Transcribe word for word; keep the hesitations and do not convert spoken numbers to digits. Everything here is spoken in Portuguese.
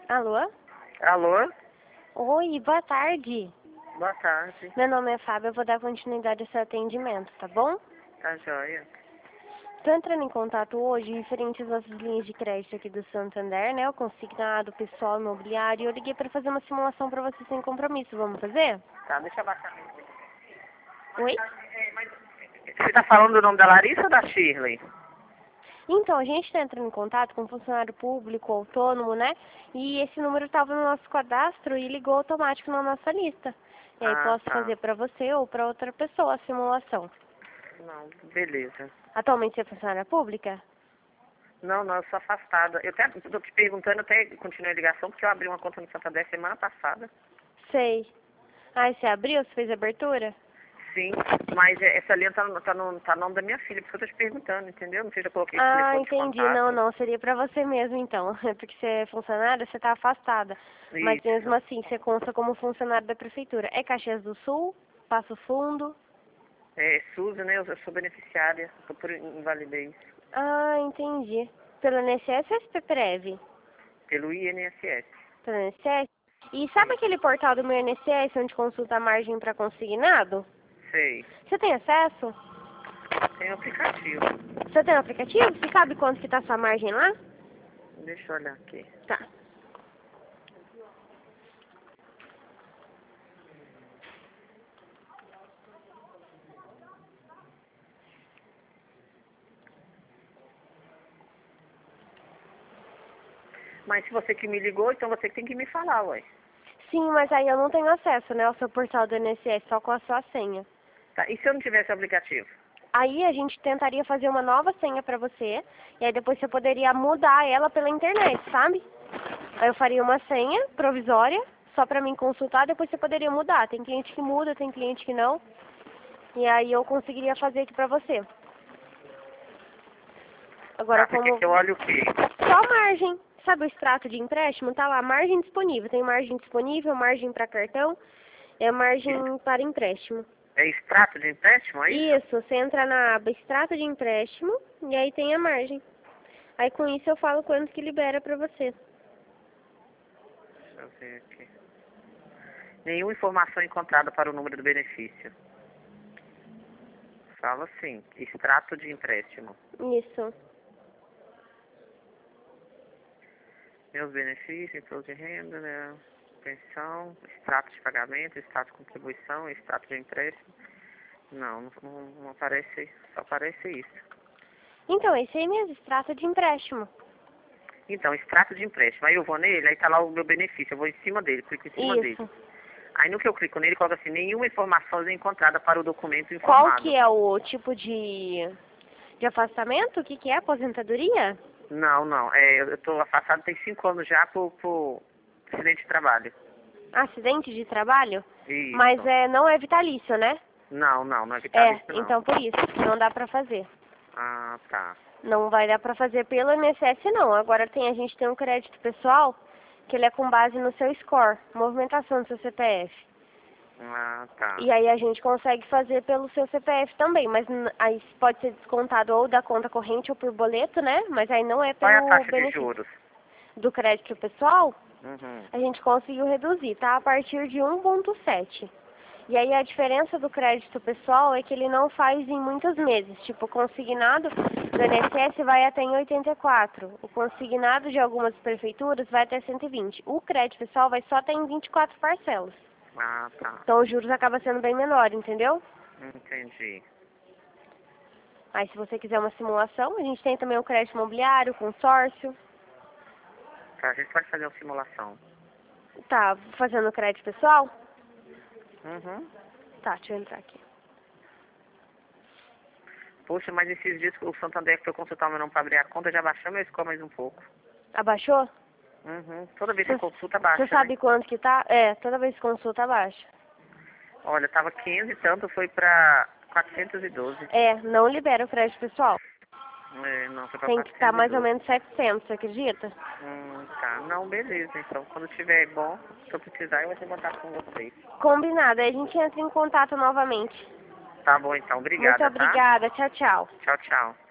Alô? Alô? Oi, boa tarde. Boa tarde. Meu nome é Fábio, eu vou dar continuidade ao seu atendimento, tá bom? Tá joia? Estou entrando em contato hoje referente às nossas linhas de crédito aqui do Santander, né? O consignado, pessoal, imobiliário. Eu liguei para fazer uma simulação para você sem compromisso. Vamos fazer? Tá, deixa eu abaixar. Oi? Você tá falando do nome da Larissa ou da Shirley? Então, a gente está entrando em contato com um funcionário público, autônomo, né? E esse número estava no nosso cadastro e ligou automático na nossa lista. E aí Ah, posso tá. fazer para você ou para outra pessoa a simulação. Não, beleza. Atualmente você é funcionária pública? Não, não, eu sou afastada. Eu até tô te perguntando, até continuei a ligação, porque eu abri uma conta no Santander semana passada. Sei. Ah, você abriu? Você fez a abertura? Sim, mas é, essa linha tá, no- tá, no, tá no nome da minha filha, por isso que eu tô te perguntando, entendeu? Não sei se eu coloquei esse Ah, telefone de entendi. contato. Não, não. Seria pra você mesmo, então. É porque você é funcionária, você tá afastada. Mas mesmo Isso. assim, você consta como funcionário da prefeitura. É Caxias do Sul? Passo Fundo? É Suzy, né? Eu, eu sou beneficiária, tô por invalidez. Ah, entendi. Pelo I N S S ou S P Prev? Pelo I N S S. Pelo I N S S? E sabe aquele portal do meu I N S S onde consulta a margem para consignado? Sei. Você tem acesso? Tem aplicativo. Você tem o aplicativo? Você sabe quanto que tá sua margem lá? Deixa eu olhar aqui. Tá. Mas se você que me ligou, então você que tem que me falar, ué. Sim, mas aí eu não tenho acesso, né, ao seu portal do I N S S, só com a sua senha. Tá, e se eu não tivesse aplicativo? Aí a gente tentaria fazer uma nova senha pra você, e aí depois você poderia mudar ela pela internet, sabe? Aí eu faria uma senha provisória, só pra mim consultar, depois você poderia mudar. Tem cliente que muda, tem cliente que não. E aí eu conseguiria fazer aqui pra você. Agora Tá, você quer como... que eu olhe o quê? Só margem. Sabe o extrato de empréstimo? Tá lá, margem disponível. Tem margem disponível, margem para cartão, é margem para empréstimo. É extrato de empréstimo, é isso? Isso, você entra na aba extrato de empréstimo e aí tem a margem. Aí com isso eu falo quanto que libera pra você. Deixa eu ver aqui. Nenhuma informação encontrada para o número do benefício. Fala assim, extrato de empréstimo. Isso. Meus benefícios, imposto de renda, né? Pensão, extrato de pagamento, extrato de contribuição, extrato de empréstimo. Não, não, não, não aparece, só aparece isso. Então, esse aí mesmo, extrato de empréstimo. Então, extrato de empréstimo. Aí eu vou nele, aí tá lá o meu benefício. Eu vou em cima dele, clico em cima dele. Isso. Aí no que eu clico nele, coloca assim, nenhuma informação é encontrada para o documento Qual informado. que é o tipo de, de afastamento? O que que é? Aposentadoria? Não, não. É, eu estou afastado tem cinco anos já por, por acidente de trabalho. Acidente de trabalho? Isso. Mas é, não é vitalício, né? Não, não, não é É, vitalício, não. então por isso, não dá pra fazer. Ah, tá. Não vai dar pra fazer pelo I N S S não. Agora tem, a gente tem um crédito pessoal, que ele é com base no seu score, movimentação do seu C P F. Ah, tá. E aí a gente consegue fazer pelo seu C P F também, mas n- aí pode ser descontado ou da conta corrente ou por boleto, né? Mas aí não é Qual é a pelo taxa de benefício. juros? Do crédito pessoal, Uhum. a gente conseguiu reduzir, tá? A partir de um vírgula sete. E aí a diferença do crédito pessoal é que ele não faz em muitos meses. Tipo, o consignado do I N S S vai até em oitenta e quatro. O consignado de algumas prefeituras vai até cento e vinte. O crédito pessoal vai só até em vinte e quatro parcelas. Ah, tá. Então os juros acabam sendo bem menor, entendeu? Entendi. Aí se você quiser uma simulação, a gente tem também o crédito imobiliário, consórcio. Tá, a gente pode fazer uma simulação. Tá fazendo crédito pessoal? Uhum. Tá, deixa eu entrar aqui. Poxa, mas esses dias que o Santander foi consultar o meu nome para abrir a conta, já baixou meu score mais um pouco. Abaixou? Uhum. Toda vez que consulta, baixa, Você sabe né? quanto que tá? É, toda vez que consulta baixa. Olha, tava quinhentos e tanto, foi pra quatrocentos e doze. É, não libera o crédito pessoal. É, não, foi pra Tem que estar mais ou quatrocentos e doze. menos setecentos, você acredita? Hum, tá. Não, beleza. Então, quando tiver bom, se eu precisar, eu vou ter contato com vocês. Combinado, aí a gente entra em contato novamente. Tá bom, então. Muito Obrigada, tá? obrigada, tchau, tchau. Tchau, tchau.